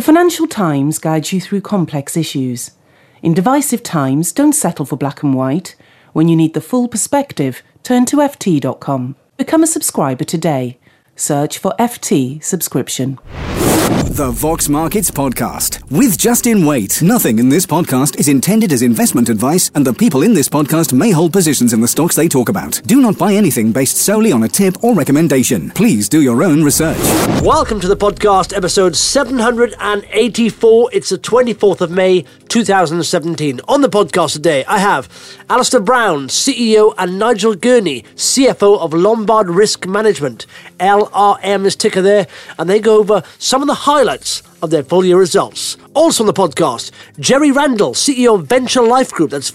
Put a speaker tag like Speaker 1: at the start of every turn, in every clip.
Speaker 1: Financial Times guides you through complex issues. In divisive times, don't settle for black and white. When you need the full perspective, turn to ft.com. Become a subscriber today. Search for FT subscription.
Speaker 2: The Vox Markets Podcast with Justin Waite. Nothing in this podcast is intended as investment advice, and the people in this podcast may hold positions in the stocks they talk about. Do not buy anything based solely on a tip or recommendation. Please do your own research.
Speaker 3: Welcome to the podcast, episode 784. It's the 24th of May, 2017. On the podcast today, I have Alistair Brown, CEO, and Nigel Gurney, CFO of Lombard Risk Management. LRM is ticker there, and they go over some of the highlights of their full year results. Also on the podcast, Jerry Randall, CEO of Venture Life Group, that's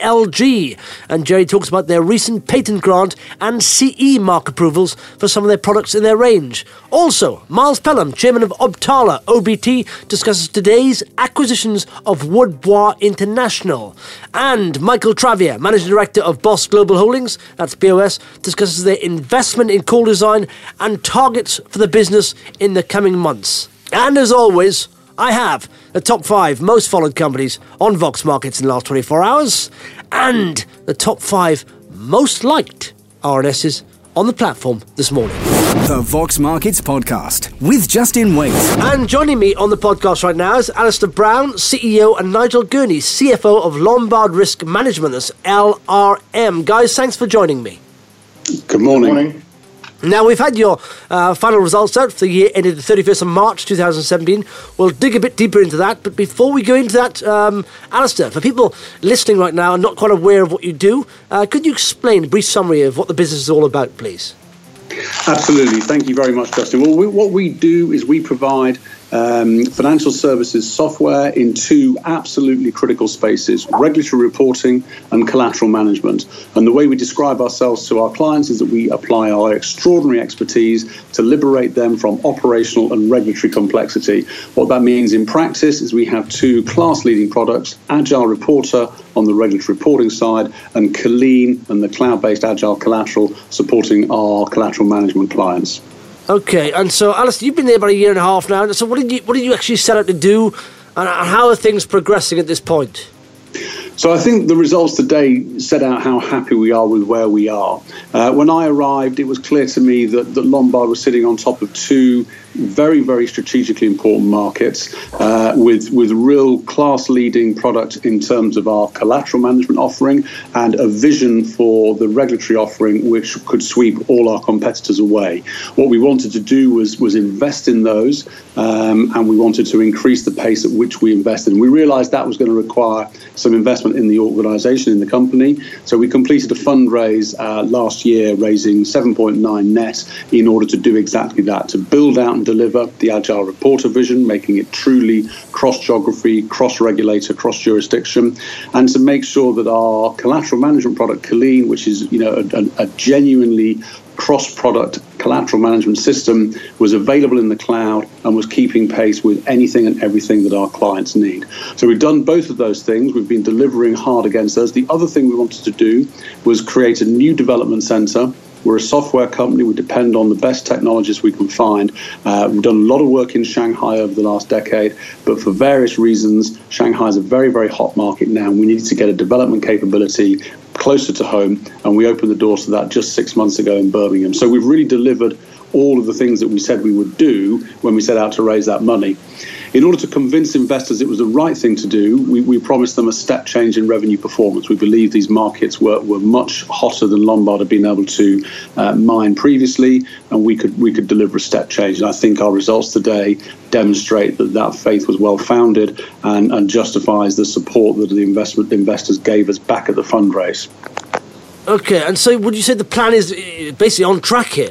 Speaker 3: VLG. And Jerry talks about their recent patent grant and CE mark approvals for some of their products in their range. Also, Miles Pelham, chairman of Obtala, OBT, discusses today's acquisitions of Woodbois International. And Michael Travier, managing director of Boss Global Holdings, that's BOS, discusses their investment in Core Design and targets for the business in the coming months. And as always, I have the top 5 most followed companies on Vox Markets in the last 24 hours and the top 5 most liked RNSs on the platform this morning.
Speaker 2: The Vox Markets Podcast with Justin Waite.
Speaker 3: And joining me on the podcast right now is Alistair Brown, CEO, and Nigel Gurney, CFO of Lombard Risk Management, that's LRM. Guys, thanks for joining me.
Speaker 4: Good morning. Good morning.
Speaker 3: Now, we've had your final results out for the year ended the 31st of March 2017. We'll dig a bit deeper into that. But before we go into that, Alistair, for people listening right now and not quite aware of what you do, could you explain a brief summary of what the business is all about, please?
Speaker 4: Absolutely. Thank you very much, Justin. Well, what we do is we provide financial services software in 2 absolutely critical spaces: regulatory reporting and collateral management. And the way we describe ourselves to our clients is that we apply our extraordinary expertise to liberate them from operational and regulatory complexity. What that means in practice is we have 2 class-leading products: Agile Reporter on the regulatory reporting side and Colleen and the cloud-based Agile Collateral supporting our collateral management clients.
Speaker 3: Okay, and so Alistair, you've been there about a year and a half now. So what did you actually set out to do, and how are things progressing at this point?
Speaker 4: So I think the results today set out how happy we are with where we are. When I arrived, it was clear to me that Lombard was sitting on top of 2 very, very strategically important markets with real class-leading product in terms of our collateral management offering and a vision for the regulatory offering which could sweep all our competitors away. What we wanted to do was invest in those and we wanted to increase the pace at which we invested. And we realised that was going to require some investment in the organisation, in the company. So we completed a fundraise last year, raising 7.9 net in order to do exactly that, to build out and deliver the Agile Reporter vision, making it truly cross-geography, cross-regulator, cross-jurisdiction, and to make sure that our collateral management product, Colleen, which is a genuinely cross-product collateral management system, was available in the cloud and was keeping pace with anything and everything that our clients need. So we've done both of those things. We've been delivering hard against those. The other thing we wanted to do was create a new development center. We're a software company. We depend on the best technologies we can find. We've done a lot of work in Shanghai over the last decade, but for various reasons, Shanghai is a very, very hot market now. We needed to get a development capability closer to home, and we opened the doors to that just 6 months ago in Birmingham. So we've really delivered all of the things that we said we would do when we set out to raise that money. In order to convince investors it was the right thing to do, we promised them a step change in revenue performance. We believe these markets were much hotter than Lombard had been able to mine previously, and we could deliver a step change. And I think our results today demonstrate that faith was well founded and justifies the support that the investors gave us back at the fundraise.
Speaker 3: Okay, and so would you say the plan is basically on track here?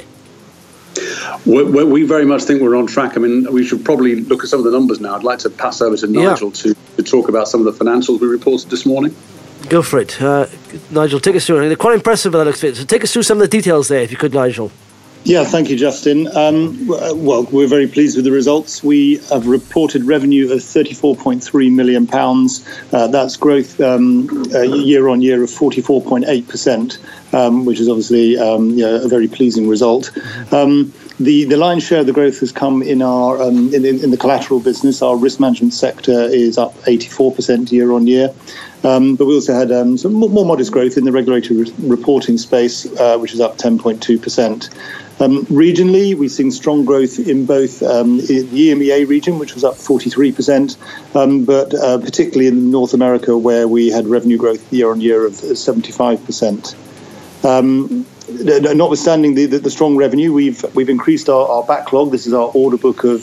Speaker 4: We very much think we're on track. I mean, we should probably look at some of the numbers now. I'd like to pass over to Nigel to talk about some of the financials we reported this morning.
Speaker 3: Go for it. Nigel, take us through. They're quite impressive by the looks of it. So take us through some of the details there, if you could, Nigel.
Speaker 5: Yeah, thank you, Justin. Well, we're very pleased with the results. We have reported revenue of £34.3 million. That's growth year on year of 44.8%, which is obviously a very pleasing result. The lion's share of the growth has come in our in the collateral business. Our risk management sector is up 84% year on year. But we also had some more modest growth in the regulatory reporting space, which is up 10.2%. Regionally, we've seen strong growth in both the EMEA region, which was up 43%, but particularly in North America, where we had revenue growth year on year of 75%. Notwithstanding the strong revenue, we've increased our backlog. This is our order book of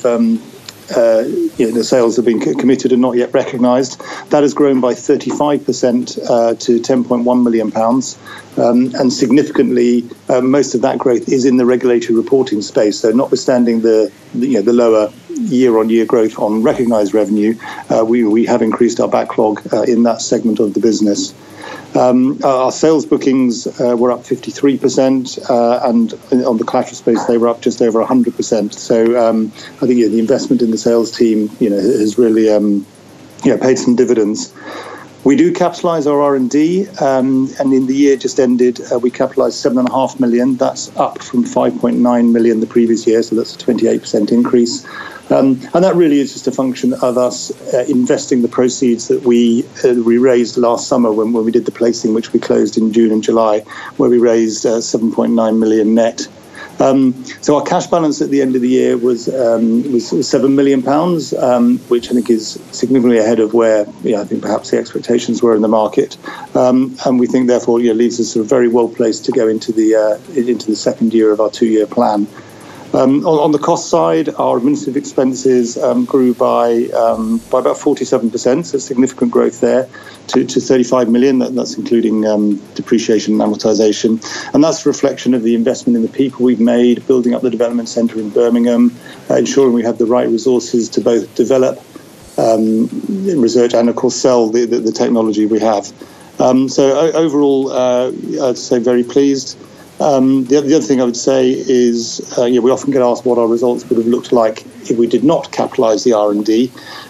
Speaker 5: the sales have been committed and not yet recognised. That has grown by 35% to £10.1 million. And significantly, most of that growth is in the regulatory reporting space. So notwithstanding the lower year-on-year growth on recognised revenue, we have increased our backlog in that segment of the business. Our sales bookings were up 53%, and on the collateral space they were up just over 100%. So I think the investment in the sales team, has really paid some dividends. We do capitalise our R&D, and in the year just ended, we capitalised £7.5 million. That's up from £5.9 million the previous year, so that's a 28% increase. And that really is just a function of us investing the proceeds that we raised last summer when we did the placing, which we closed in June and July, where we raised 7.9 million net. So our cash balance at the end of the year was £7 million, which I think is significantly ahead of where I think perhaps the expectations were in the market, and we think therefore leaves us sort of very well placed to go into the second year of our 2-year plan. On the cost side, our administrative expenses grew by about 47%, so significant growth there to 35 million. That's including depreciation and amortization. And that's a reflection of the investment in the people we've made, building up the development centre in Birmingham, ensuring we have the right resources to both develop research and, of course, sell the technology we have. So overall, I'd say very pleased. The other thing I would say is, we often get asked what our results would have looked like if we did not capitalise the R&D.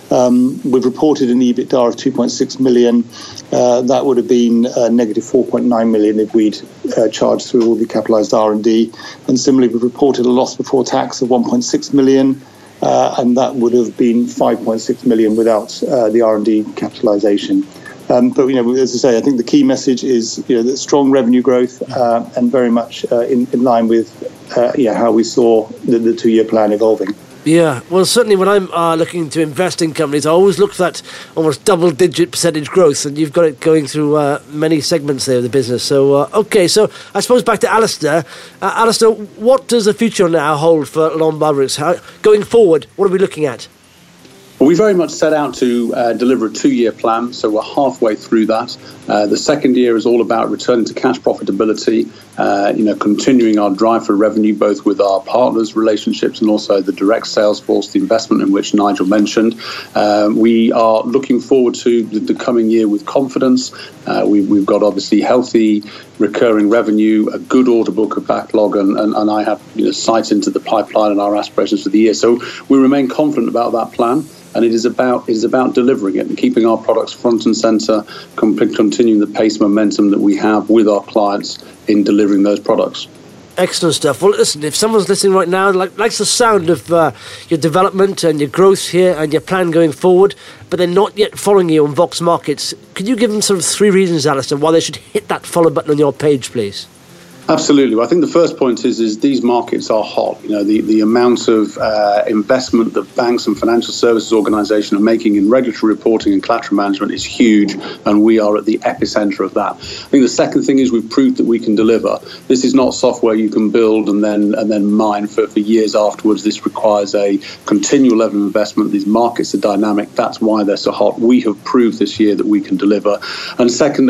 Speaker 5: We've reported an EBITDA of 2.6 million. That would have been negative 4.9 million if we'd charged through all the capitalised R&D. And similarly, we've reported a loss before tax of 1.6 million, and that would have been 5.6 million without the R&D capitalisation. But as I say, I think the key message is that strong revenue growth and very much in line with how we saw the 2-year plan evolving.
Speaker 3: Yeah, well, certainly when I'm looking to invest in companies, I always look for that almost double-digit percentage growth, and you've got it going through many segments there of the business. So, so I suppose back to Alistair. Alistair, what does the future now hold for Lombard Odick? Going forward, what are we looking at?
Speaker 4: Well, we very much set out to deliver a 2-year plan, so we're halfway through that. The second year is all about returning to cash profitability, continuing our drive for revenue, both with our partners' relationships and also the direct sales force, the investment in which Nigel mentioned. We are looking forward to the coming year with confidence. We've got obviously healthy recurring revenue, a good order book of backlog, and I have sight into the pipeline and our aspirations for the year. So we remain confident about that plan. And it is about delivering it and keeping our products front and centre, continuing the pace momentum that we have with our clients in delivering those products.
Speaker 3: Excellent stuff. Well, listen, if someone's listening right now, likes the sound of your development and your growth here and your plan going forward, but they're not yet following you on Vox Markets, could you give them sort of 3 reasons, Alistair, why they should hit that follow button on your page, please?
Speaker 4: Absolutely. Well, I think the first point is these markets are hot. The amount of investment that banks and financial services organisations are making in regulatory reporting and collateral management is huge, and we are at the epicentre of that. I think the second thing is we've proved that we can deliver. This is not software you can build and then mine for years afterwards. This requires a continual level of investment. These markets are dynamic. That's why they're so hot. We have proved this year that we can deliver. And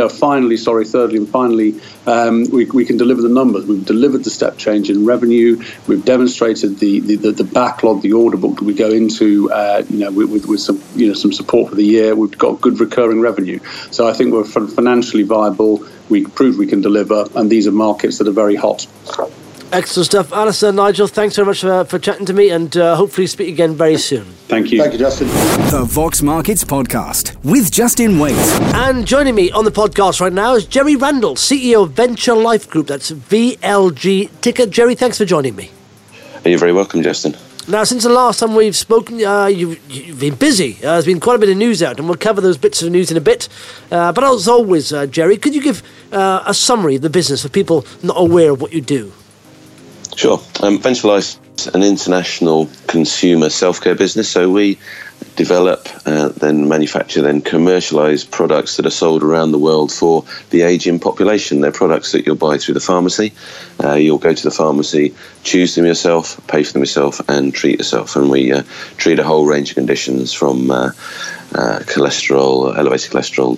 Speaker 4: thirdly and finally, we can deliver the numbers. We've delivered the step change in revenue. We've demonstrated the backlog, the order book that we go into, with some support for the year. We've got good recurring revenue. So I think we're financially viable. We proved we can deliver, and these are markets that are very hot.
Speaker 3: Excellent stuff. Alistair, Nigel, thanks very much for chatting to me, and hopefully speak again very soon.
Speaker 4: Thank you.
Speaker 5: Thank you, Justin.
Speaker 2: The Vox Markets Podcast with Justin Waite.
Speaker 3: And joining me on the podcast right now is Jerry Randall, CEO of Venture Life Group. That's VLG ticker. Jerry, thanks for joining me.
Speaker 6: You're very welcome, Justin.
Speaker 3: Now, since the last time we've spoken, you've been busy. There's been quite a bit of news out, and we'll cover those bits of news in a bit. But as always, Jerry, could you give a summary of the business for people not aware of what you do?
Speaker 6: Sure. Venture Life is an international consumer self-care business, so we develop, then manufacture, then commercialise products that are sold around the world for the ageing population. They're products that you'll buy through the pharmacy. You'll go to the pharmacy, choose them yourself, pay for them yourself, and treat yourself. And we treat a whole range of conditions from cholesterol, elevated cholesterol,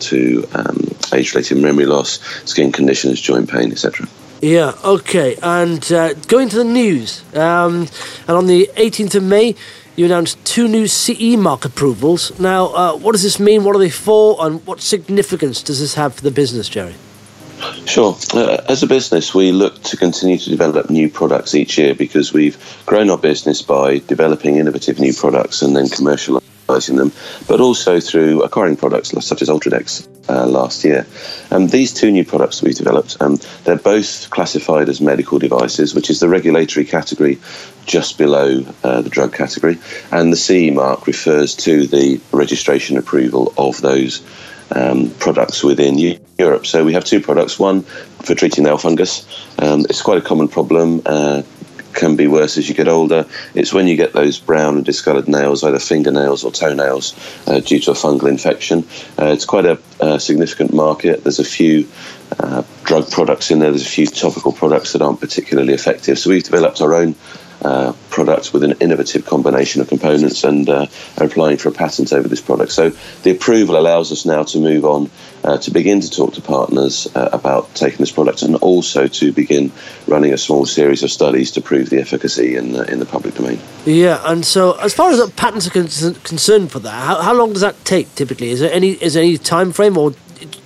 Speaker 6: to age-related memory loss, skin conditions, joint pain, etc.
Speaker 3: Yeah, okay. And going to the news, and on the 18th of May, you announced 2 new CE mark approvals. Now, what does this mean? What are they for? And what significance does this have for the business, Jerry?
Speaker 6: Sure. As a business, we look to continue to develop new products each year because we've grown our business by developing innovative new products and then commercialising them, but also through acquiring products such as Ultradex last year. These 2 new products that we've developed, they're both classified as medical devices, which is the regulatory category just below the drug category, and the CE mark refers to the registration approval of those products within Europe. So we have 2 products, one for treating nail fungus. It's quite a common problem, can be worse as you get older. It's when you get those brown and discoloured nails, either fingernails or toenails, due to a fungal infection. It's quite a significant market. There's a few drug products in there. There's a few topical products that aren't particularly effective. So we've developed our own product with an innovative combination of components and are applying for a patent over this product. So the approval allows us now to move on to begin to talk to partners about taking this product, and also to begin running a small series of studies to prove the efficacy in the public domain.
Speaker 3: Yeah, and so as far as the patents are concerned for that, how long does that take typically? Is there any time frame, or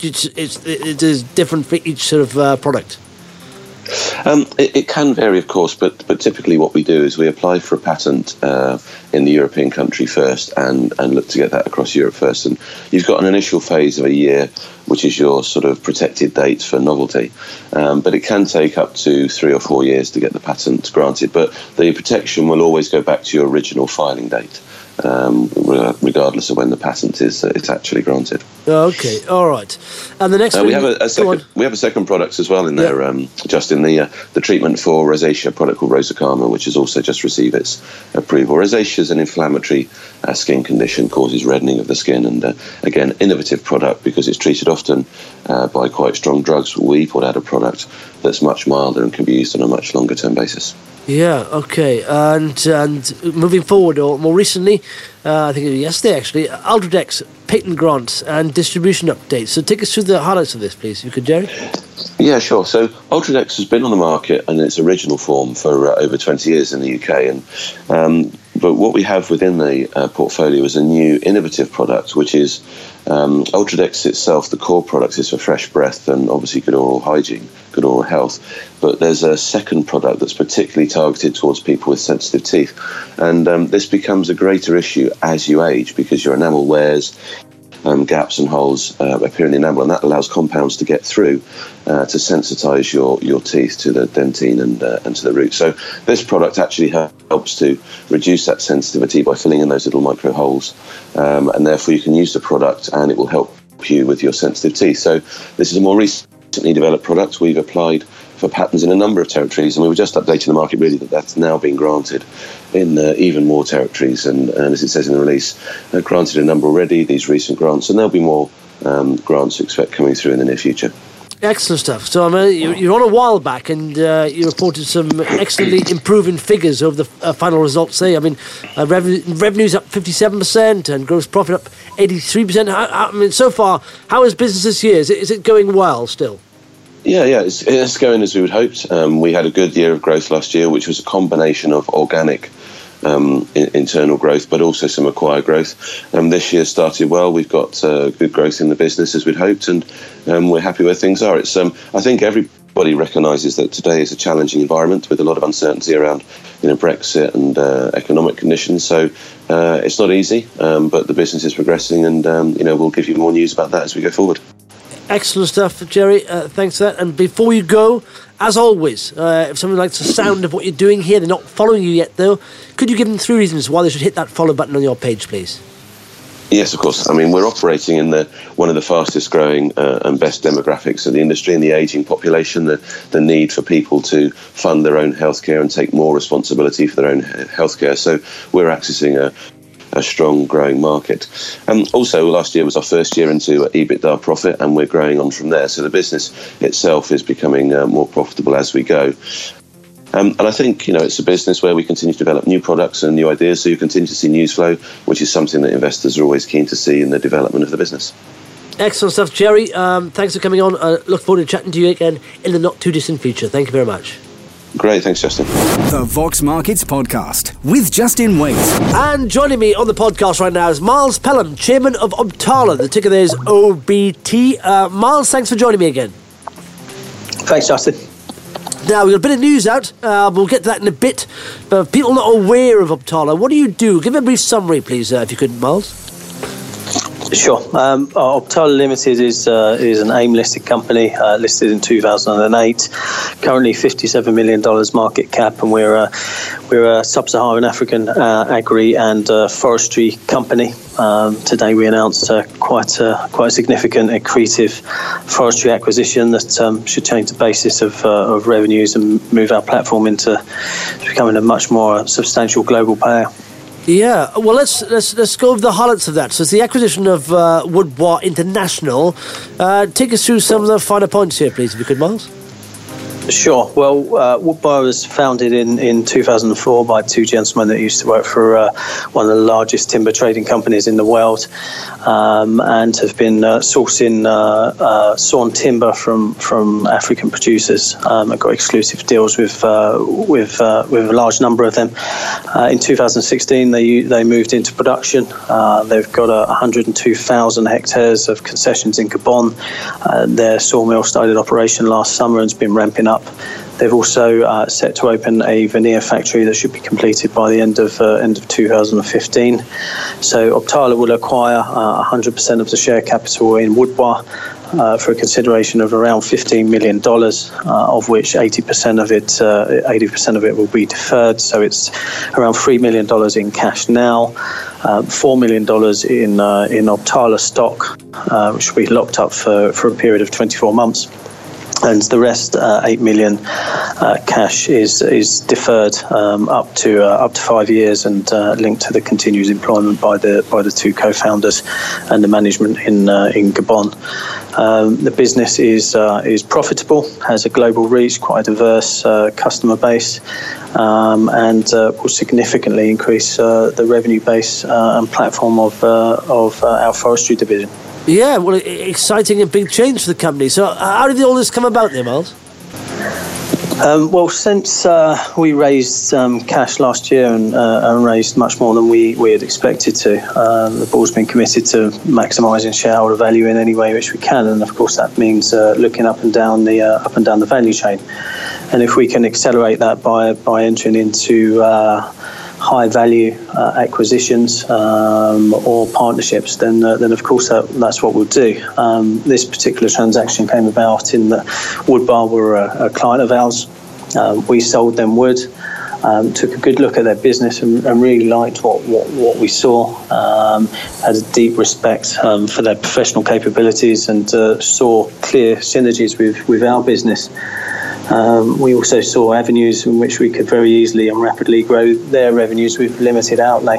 Speaker 3: it is different for each sort of product?
Speaker 6: It can vary, of course, but typically what we do is we apply for a patent in the European country first and look to get that across Europe first. And you've got an initial phase of a year, which is your sort of protected date for novelty. But it can take up to 3 or 4 years to get the patent granted. But the protection will always go back to your original filing date, regardless of when the patent is actually granted.
Speaker 3: Okay, all right. And the next one,
Speaker 6: we have a second product as well in there, just in the treatment for rosacea, product called Rosacama, which has also just received its approval. Rosacea is an inflammatory skin condition, causes reddening of the skin, and again, innovative product because it's treated often by quite strong drugs. We put out a product that's much milder and can be used on a much longer term basis.
Speaker 3: Yeah, okay. And moving forward, or more recently, I think it was yesterday actually, Ultradex patent grants and distribution updates. So take us through the highlights of this, please, if you could, Jerry.
Speaker 6: Yeah, sure. So Ultradex has been on the market in its original form for over 20 years in the UK, but what we have within the portfolio is a new innovative product, which is Ultradex itself. The core product is for fresh breath and obviously good oral hygiene, good oral health. But there's a second product that's particularly targeted towards people with sensitive teeth. And this becomes a greater issue as you age because your enamel wears, gaps and holes appear in the enamel, and that allows compounds to get through to sensitise your teeth to the dentine and to the root. So this product actually helps to reduce that sensitivity by filling in those little micro holes, and therefore you can use the product and it will help you with your sensitive teeth. So this is a more recently developed product. We've applied for patents in a number of territories, and we were just updating the market really that's now been granted in even more territories, and as it says in the release, granted a number already, these recent grants, and there'll be more grants to expect coming through in the near future.
Speaker 3: Excellent stuff. So you're on a while back, and you reported some excellently improving figures over the final results there. I mean, revenue's up 57% and gross profit up 83%. I mean, so far, how is business this year? Is it going well still?
Speaker 6: Yeah, it's going as we would hoped. We had a good year of growth last year, which was a combination of organic internal growth, but also some acquired growth. This year started well. We've got good growth in the business as we'd hoped, and we're happy where things are. It's I think everybody recognises that today is a challenging environment with a lot of uncertainty around Brexit and economic conditions. So it's not easy, but the business is progressing, and we'll give you more news about that as we go forward.
Speaker 3: Excellent stuff, Jerry. Thanks for that. And before you go, as always, if someone likes the sound of what you're doing here, they're not following you yet, though, could you give them 3 reasons why they should hit that follow button on your page, please?
Speaker 6: Yes, of course. I mean, we're operating in one of the fastest growing and best demographics of the industry, in the ageing population, the need for people to fund their own healthcare and take more responsibility for their own healthcare. So we're accessing a strong growing market. Also, last year was our first year into EBITDA profit, and we're growing on from there. So the business itself is becoming more profitable as we go. And I think, it's a business where we continue to develop new products and new ideas, so you continue to see news flow, which is something that investors are always keen to see in the development of the business.
Speaker 3: Excellent stuff, Jerry. Thanks for coming on. Look forward to chatting to you again in the not-too-distant future. Thank you very much.
Speaker 6: Great, thanks, Justin.
Speaker 2: The Vox Markets Podcast with Justin Waite.
Speaker 3: And joining me on the podcast right now is Miles Pelham, Chairman of Optala. The ticker there is OBT. Miles, thanks for joining me again.
Speaker 7: Thanks, Justin.
Speaker 3: Now, we've got a bit of news out. We'll get to that in a bit. But for people not aware of Optala, what do you do? Give a brief summary, please, if you could, Miles.
Speaker 7: Sure. Optala Limited is an AIM-listed company, listed in 2008. Currently $57 million market cap, and we're a sub-Saharan African agri and forestry company. Today we announced quite a significant accretive forestry acquisition that should change the basis of revenues and move our platform into becoming a much more substantial global player.
Speaker 3: Yeah, well, let's go over the highlights of that. So it's the acquisition of Wood Bois International. Take us through some of the finer points here, please, if you could, Miles.
Speaker 7: Sure. Well, Wood Bois was founded in 2004 by 2 gentlemen that used to work for one of the largest timber trading companies in the world, and have been sourcing sawn timber from African producers. I've got exclusive deals with a large number of them. In 2016, they moved into production. They've got 102,000 hectares of concessions in Gabon. Their sawmill started operation last summer and has been ramping up. They've also set to open a veneer factory that should be completed by the end of 2015. So Optala will acquire 100% of the share capital in Wood Bois for a consideration of around $15 million, of which 80% of it will be deferred. So it's around $3 million in cash now, $4 million in Optala stock, which will be locked up for a period of 24 months. And the rest, 8 million cash, is deferred up to 5 years and linked to the continued employment by the 2 co-founders and the management in Gabon. The business is profitable, has a global reach, quite a diverse customer base, and will significantly increase the revenue base and platform of our forestry division.
Speaker 3: Yeah, well, exciting and big change for the company. So how did all this come about there, Miles?
Speaker 7: Well, since we raised cash last year and raised much more than we had expected to, the board's been committed to maximising shareholder value in any way which we can, and of course that means looking up and down the value chain. And if we can accelerate that by entering into high value acquisitions or partnerships, then of course that's what we'll do. This particular transaction came about in that Wood Bois were a client of ours. We sold them wood, took a good look at their business and really liked what we saw. Had a deep respect for their professional capabilities and saw clear synergies with our business. We also saw avenues in which we could very easily and rapidly grow their revenues with limited outlay.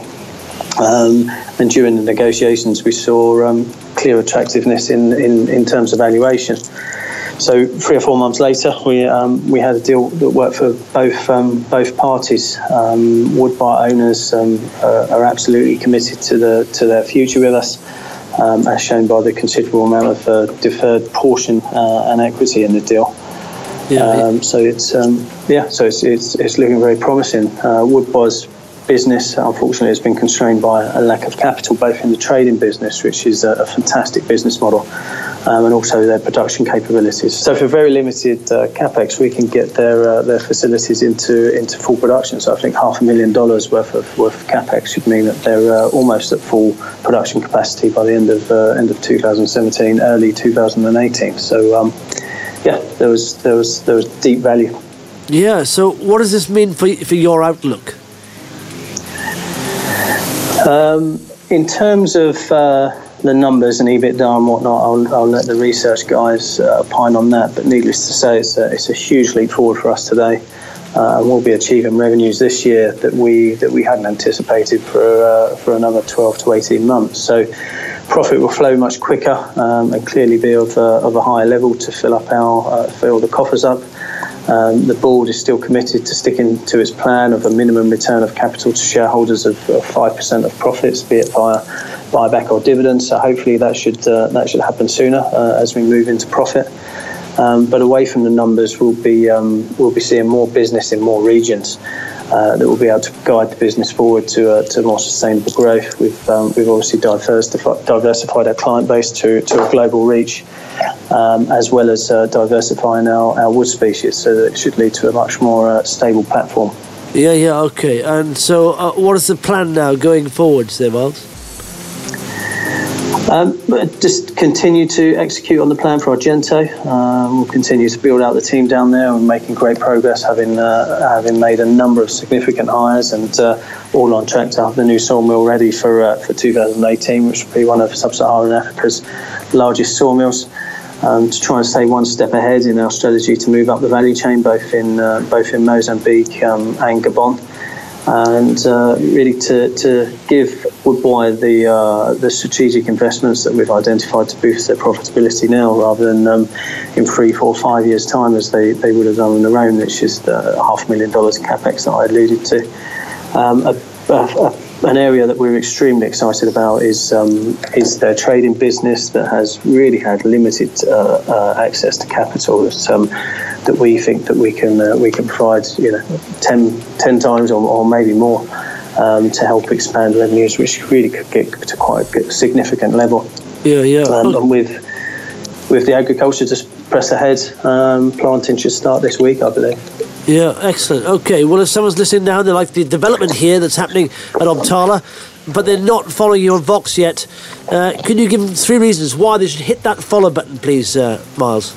Speaker 7: And during the negotiations, we saw clear attractiveness in terms of valuation. So 3 or 4 months later, we had a deal that worked for both parties. Wood Bois owners are absolutely committed to their future with us, as shown by the considerable amount of deferred portion and equity in the deal. So it's looking very promising. Wood Bois business, unfortunately, has been constrained by a lack of capital, both in the trading business, which is a fantastic business model, and also their production capabilities. So for very limited capex, we can get their facilities into full production. So I think $500,000 worth of capex should mean that they're almost at full production capacity by the end of 2017, early 2018. So there was deep value.
Speaker 3: Yeah. So what does this mean for your outlook?
Speaker 7: In terms of the numbers and EBITDA and whatnot, I'll let the research guys opine on that. But needless to say, it's a huge leap forward for us today. And we'll be achieving revenues this year that we hadn't anticipated for another 12 to 18 months. So profit will flow much quicker and clearly be of a higher level to fill the coffers up. The board is still committed to sticking to its plan of a minimum return of capital to shareholders of 5% of profits, be it via buyback or dividends. So hopefully that should happen sooner as we move into profit. But away from the numbers, we'll be seeing more business in more regions that will be able to guide the business forward to more sustainable growth. We've obviously diversified our client base to a global reach. As well as diversifying our wood species, so that it should lead to a much more stable platform.
Speaker 3: Yeah, okay. And so what is the plan now going forward, there, Miles?
Speaker 7: Just continue to execute on the plan for Argento. We'll continue to build out the team down there. We're making great progress, having made a number of significant hires, and all on track to have the new sawmill ready for 2018, which will be one of Sub-Saharan Africa's largest sawmills. To try and stay one step ahead in our strategy to move up the value chain, both in Mozambique and Gabon, and really to give Woodbury the strategic investments that we've identified to boost their profitability now, rather than in 3, 4, 5 years' time as they would have done on their own, which is the $500,000 capex that I alluded to. An area that we're extremely excited about is their trading business that has really had limited access to capital. That we think that we can provide 10 times or maybe more to help expand revenues, which really could get to quite a significant level.
Speaker 3: Yeah.
Speaker 7: And with the agriculture just press ahead, planting should start this week, I believe.
Speaker 3: Yeah, excellent. Okay, well, if someone's listening now, they like the development here that's happening at Omtala, but they're not following you on Vox yet. Can you give them 3 reasons why they should hit that follow button, please, Miles?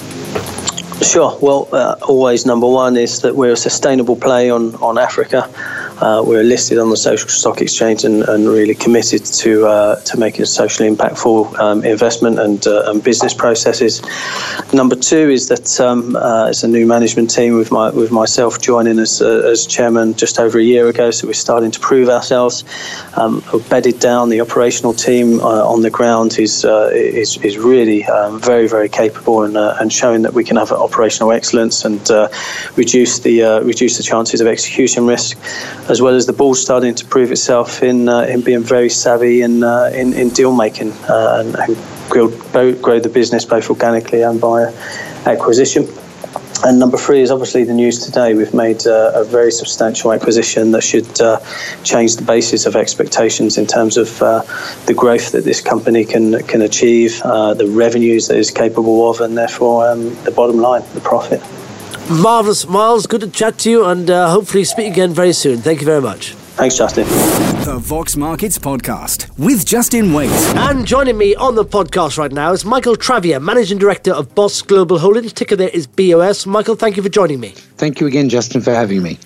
Speaker 7: Sure. Well, always number one is that we're a sustainable play on Africa. We're listed on the Social Stock Exchange and really committed to making a socially impactful investment and business processes. Number 2 is that it's a new management team with myself joining as chairman just over a year ago. So we're starting to prove ourselves. We've bedded down the operational team on the ground is really very, very capable and showing that we can have operational excellence and reduce the chances of execution risk, as well as the board starting to prove itself in being very savvy in deal making and grow the business both organically and by acquisition. And number 3 is obviously the news today. We've made a very substantial acquisition that should change the basis of expectations in terms of the growth that this company can achieve, the revenues that it's capable of, and therefore the bottom line, the profit.
Speaker 3: Marvellous, Miles. Good to chat to you, and hopefully speak again very soon. Thank you very much.
Speaker 7: Thanks, Justin.
Speaker 2: The Vox Markets Podcast with Justin Waite.
Speaker 3: And joining me on the podcast right now is Michael Travier, Managing Director of Boss Global Holdings. Ticker there is BOS. Michael, thank you for joining me.
Speaker 8: Thank you again, Justin, for having me.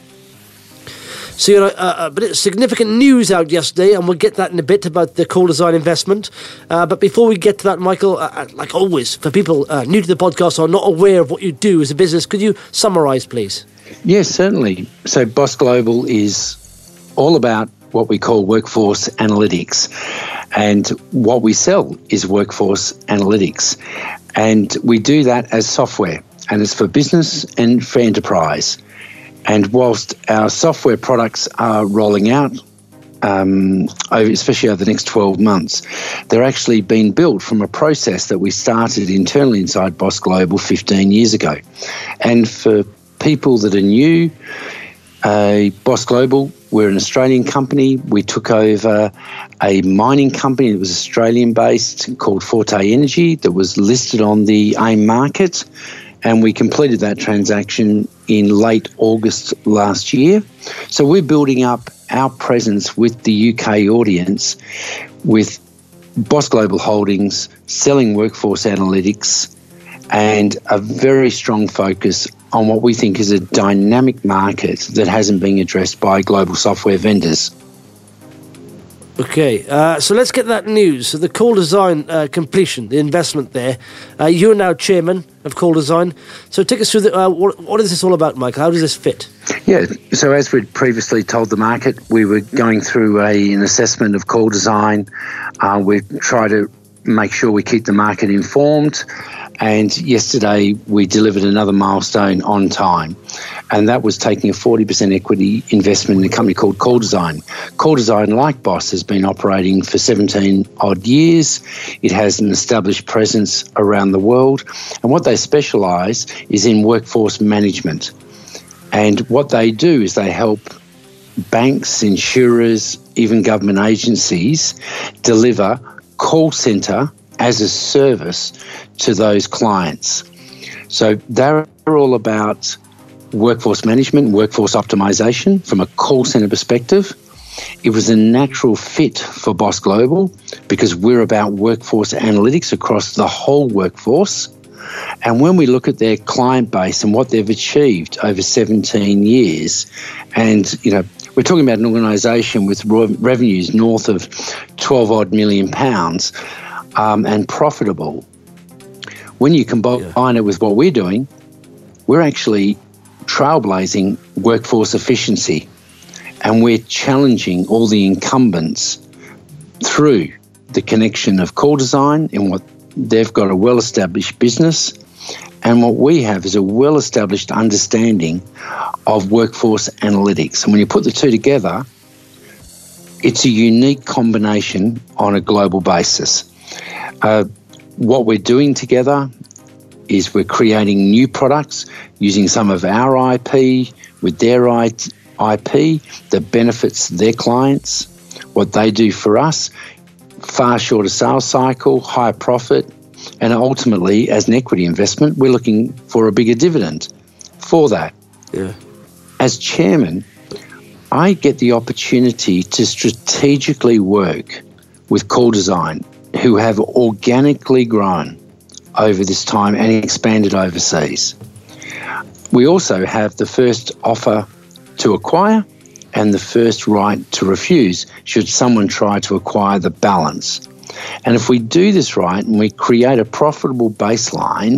Speaker 3: So you had a bit of significant news out yesterday, and we'll get that in a bit about the Core Design investment. But before we get to that, Michael, like always, for people new to the podcast or not aware of what you do as a business, could you summarise, please?
Speaker 8: Yes, certainly. So Boss Global is all about what we call workforce analytics. And what we sell is workforce analytics. And we do that as software, and it's for business and for enterprise. And whilst our software products are rolling out, especially over the next 12 months, they're actually being built from a process that we started internally inside Boss Global 15 years ago. And for people that are new, Boss Global, we're an Australian company. We took over a mining company that was Australian-based called Forte Energy that was listed on the AIM market, and we completed that transaction in late August last year. So we're building up our presence with the UK audience with Boss Global Holdings, selling workforce analytics, and a very strong focus on what we think is a dynamic market that hasn't been addressed by global software vendors.
Speaker 3: Okay, so let's get that news. So the Call Design completion, the investment there. You're now chairman of Call Design. So take us through what is this all about, Michael? How does this fit?
Speaker 8: Yeah, so as we'd previously told the market, we were going through an assessment of Call Design. We try to make sure we keep the market informed. And yesterday we delivered another milestone on time, and that was taking a 40% equity investment in a company called Call Design. Call Design, like Boss, has been operating for 17 odd years. It has an established presence around the world, and what they specialise is in workforce management. And what they do is they help banks, insurers, even government agencies deliver call centre as a service to those clients. So they're all about workforce management, workforce optimization from a call center perspective. It was a natural fit for Boss Global because we're about workforce analytics across the whole workforce. And when we look at their client base and what they've achieved over 17 years, and we're talking about an organisation with revenues north of 12 odd million pounds, and profitable. When you combine it with what we're doing, we're actually trailblazing workforce efficiency, and we're challenging all the incumbents through the connection of Call Design in what they've got a well-established business, and what we have is a well-established understanding of workforce analytics. And when you put the two together, it's a unique combination on a global basis. What we're doing together is we're creating new products using some of our IP with their IP that benefits their clients. What they do for us, far shorter sales cycle, higher profit, and ultimately, as an equity investment, we're looking for a bigger dividend for that.
Speaker 3: Yeah.
Speaker 8: As chairman, I get the opportunity to strategically work with Call Design, who have organically grown over this time and expanded overseas. We also have the first offer to acquire and the first right to refuse should someone try to acquire the balance. And if we do this right and we create a profitable baseline,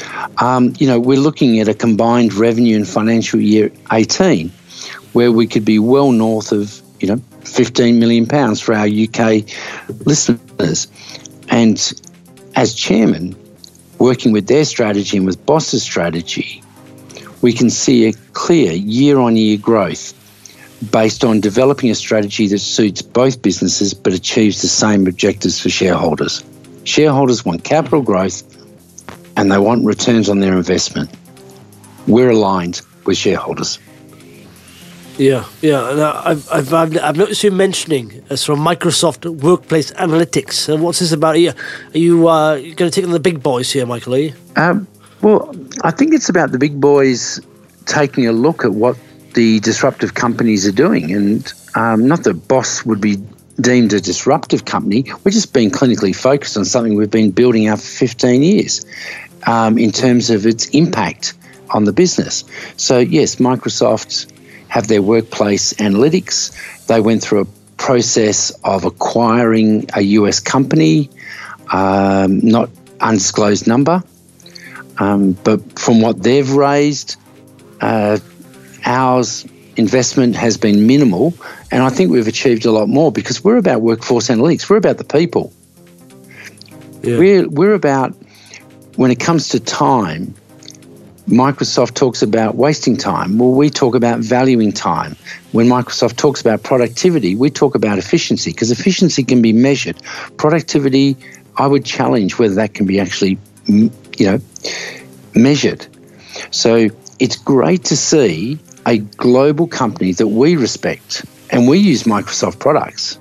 Speaker 8: we're looking at a combined revenue in financial year 18 where we could be well north of, £15 million for our UK listeners. And as chairman, working with their strategy and with Boss's strategy, we can see a clear year-on-year growth based on developing a strategy that suits both businesses but achieves the same objectives for shareholders. Shareholders want capital growth and they want returns on their investment. We're aligned with shareholders.
Speaker 3: Yeah. Now, I've noticed you mentioning sort of Microsoft Workplace Analytics. What's this about? Are you going to take on the big boys here, Michael? Are you?
Speaker 8: Well, I think it's about the big boys taking a look at what the disruptive companies are doing, and not that Boss would be deemed a disruptive company. We're just being clinically focused on something we've been building up for 15 years in terms of its impact on the business. So yes, Microsoft have their workplace analytics. They went through a process of acquiring a US company, not undisclosed number, but from what they've raised, ours investment has been minimal, and I think we've achieved a lot more because we're about workforce analytics. We're about the people. Yeah. We're about, when it comes to time, Microsoft talks about wasting time. Well, we talk about valuing time. When Microsoft talks about productivity, we talk about efficiency because efficiency can be measured. Productivity, I would challenge whether that can be actually, measured. So it's great to see a global company that we respect, and we use Microsoft products,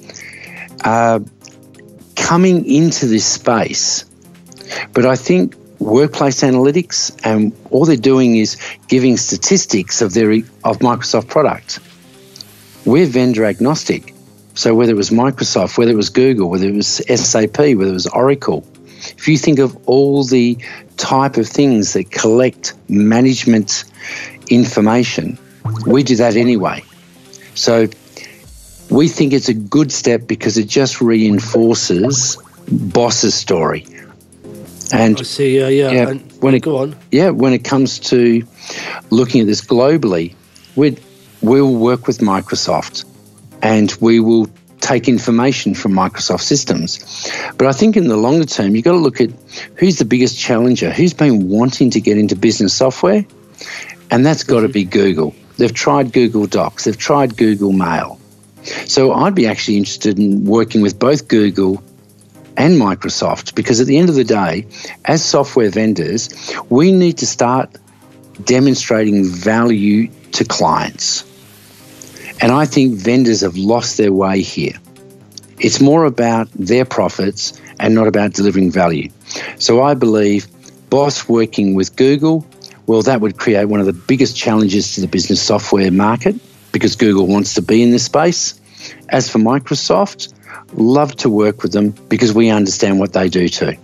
Speaker 8: coming into this space. But I think workplace analytics, and all they're doing is giving statistics of Microsoft product. We're vendor agnostic. So whether it was Microsoft, whether it was Google, whether it was SAP, whether it was Oracle, if you think of all the type of things that collect management information, we do that anyway. So we think it's a good step because it just reinforces Boss's story. And
Speaker 3: I see, yeah. And go on.
Speaker 8: Yeah, when it comes to looking at this globally, we'll work with Microsoft and we will take information from Microsoft systems. But I think in the longer term, you've got to look at who's the biggest challenger, who's been wanting to get into business software, and that's got to be Google. They've tried Google Docs, they've tried Google Mail. So I'd be actually interested in working with both Google and Microsoft, because at the end of the day, as software vendors, we need to start demonstrating value to clients. And I think vendors have lost their way here. It's more about their profits and not about delivering value. So I believe Boss working with Google, well, that would create one of the biggest challenges to the business software market, because Google wants to be in this space. As for Microsoft, love to work with them because we understand what they do too.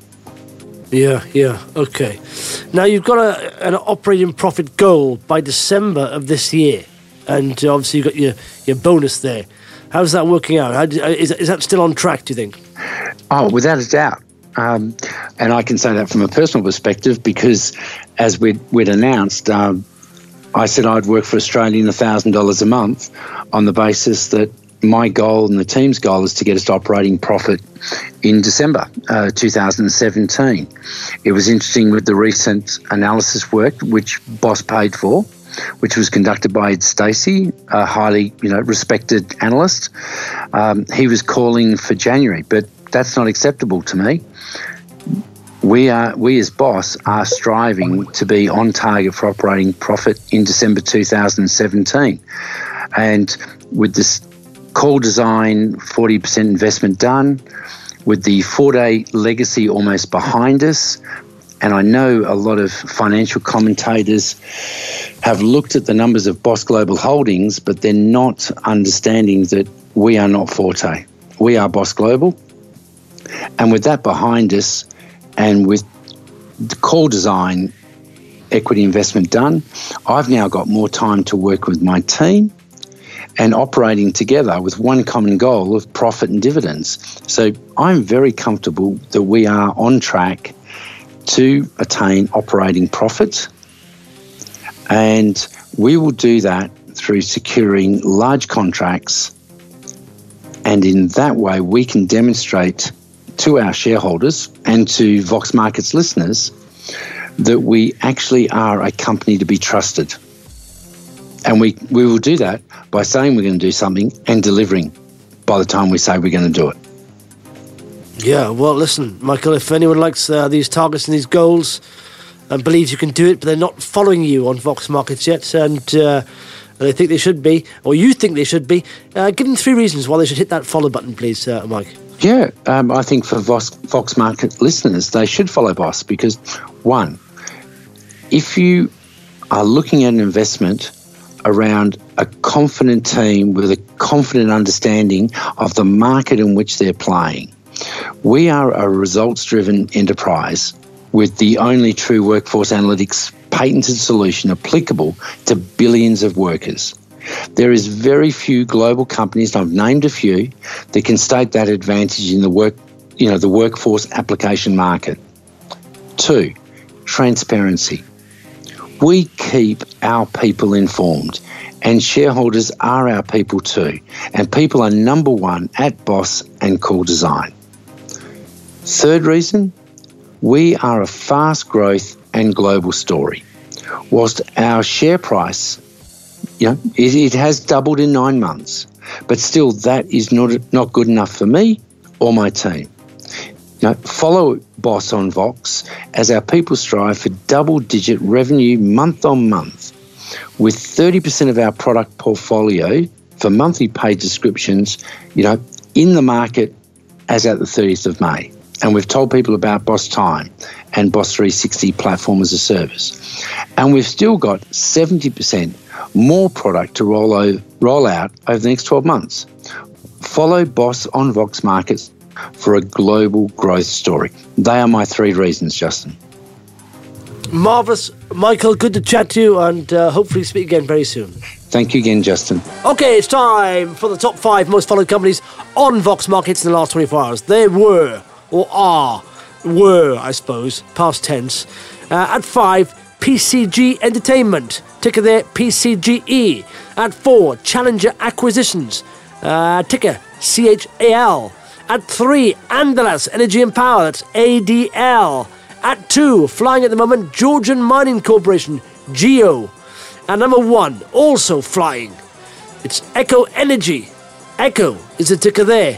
Speaker 3: Yeah, okay. Now, you've got an operating profit goal by December of this year, and obviously you've got your bonus there. How's that working out? Is that still on track, do you think?
Speaker 8: Oh, without a doubt. And I can say that from a personal perspective because, as we'd announced, I said I'd work for Australian $1,000 a month on the basis that my goal and the team's goal is to get us to operating profit in December 2017. It was interesting with the recent analysis work, which Boss paid for, which was conducted by Ed Stacey, a highly respected analyst. He was calling for January, but that's not acceptable to me. We as Boss are striving to be on target for operating profit in December 2017. And with this call design 40% investment done, with the 4-day legacy almost behind us, and I know a lot of financial commentators have looked at the numbers of Boss Global Holdings, but they're not understanding that we are not Forte. We are Boss Global. And with that behind us, and with the call design equity investment done, I've now got more time to work with my team and operating together with one common goal of profit and dividends. So I'm very comfortable that we are on track to attain operating profit, and we will do that through securing large contracts, and in that way we can demonstrate to our shareholders and to Vox Markets listeners that we actually are a company to be trusted. And we will do that by saying we're going to do something and delivering by the time we say we're going to do it.
Speaker 3: Yeah, well, listen, Michael, if anyone likes these targets and these goals and believes you can do it, but they're not following you on Vox Markets yet, and they think they should be, or you think they should be, give them 3 reasons why they should hit that follow button, please, Mike.
Speaker 8: Yeah, I think for Vox Market listeners, they should follow Boss because, 1, if you are looking at an investment around a confident team with a confident understanding of the market in which they're playing, we are a results-driven enterprise with the only true workforce analytics patented solution applicable to billions of workers. There is very few global companies, and I've named a few, that can state that advantage in the workforce application market. 2, transparency. We keep our people informed, and shareholders are our people too, and people are number 1 at Boss and Call Design. 3rd reason, we are a fast growth and global story. Whilst our share price, it has doubled in 9 months, but still that is not good enough for me or my team. Follow Boss on Vox as our people strive for double-digit revenue month on month with 30% of our product portfolio for monthly paid subscriptions, in the market as at the 30th of May. And we've told people about Boss Time and Boss 360 Platform as a Service. And we've still got 70% more product to roll out over the next 12 months. Follow Boss on Vox Markets for a global growth story. They are my 3 reasons, Justin.
Speaker 3: Marvellous. Michael, good to chat to you, and hopefully speak again very soon.
Speaker 8: Thank you again, Justin.
Speaker 3: Okay, it's time for the top 5 most followed companies on Vox Markets in the last 24 hours. They were, I suppose, past tense. At 5, PCG Entertainment. Ticker there, PCGE. At 4, Challenger Acquisitions. Ticker, CHAL. At 3, Andalas Energy and Power. That's ADL. At 2, flying at the moment, Georgian Mining Corporation, GEO. And number 1, also flying. It's Echo Energy. Echo is the ticker there.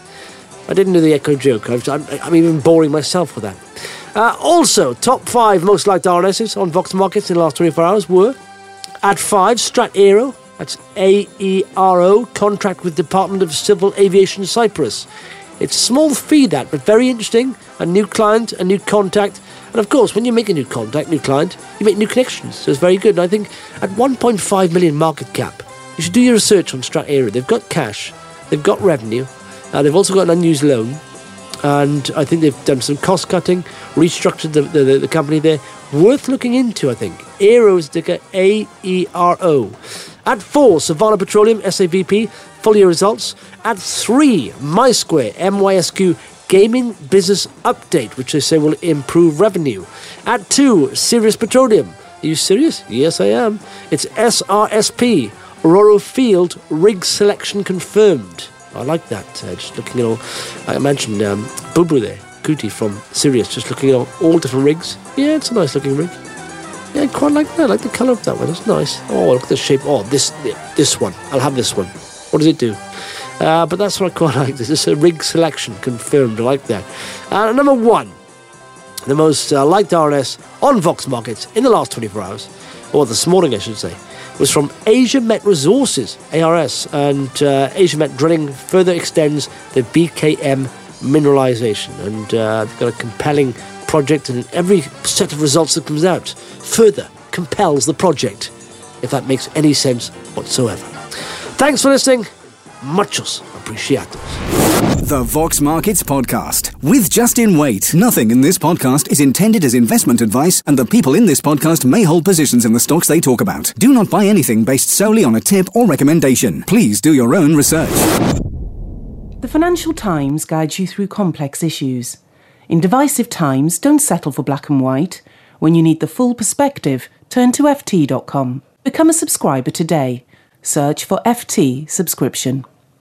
Speaker 3: I didn't do the Echo joke. I'm even boring myself with that. Also, top 5 most liked RNSs on Vox Markets in the last 24 hours were at 5, Strat Aero. That's AERO, contract with Department of Civil Aviation Cyprus. It's a small fee, that, but very interesting. A new client, a new contact. And of course, when you make a new contact, new client, you make new connections. So it's very good. And I think at 1.5 million market cap, you should do your research on Strat Aero. They've got cash, they've got revenue, they've also got an unused loan. And I think they've done some cost cutting, restructured the company there. Worth looking into, I think. Aero's ticker AERO. At 4, Savannah Petroleum, SAVP, full year results. At 3, MySquare, MYSQ, Gaming Business Update, which they say will improve revenue. At 2, Sirius Petroleum. Are you serious? Yes, I am. It's SRSP, Aurora Field, rig selection confirmed. I like that. Just looking at all, I mentioned Bubru there, Kuti from Sirius, just looking at all different rigs. Yeah, it's a nice looking rig. Yeah, I quite like that. I like the colour of that one. It's nice. Oh, look at the shape. Oh, this one. I'll have this one. What does it do? But that's what I quite like. This is a rig selection confirmed. I like that. Number 1, the most liked RNS on Vox Markets in the last 24 hours, or this morning, I should say, was from Asia Met Resources, ARS, and Asia Met Drilling further extends the BKM mineralisation, and they've got a compelling project, and every set of results that comes out further compels the project, if that makes any sense whatsoever. Thanks for listening. Muchos apreciados.
Speaker 2: The Vox Markets Podcast with Justin Waite. Nothing in this podcast is intended as investment advice, and the people in this podcast may hold positions in the stocks they talk about. Do not buy anything based solely on a tip or recommendation. Please do your own research.
Speaker 1: The Financial Times guides you through complex issues. In divisive times, don't settle for black and white. When you need the full perspective, turn to FT.com. Become a subscriber today. Search for FT subscription.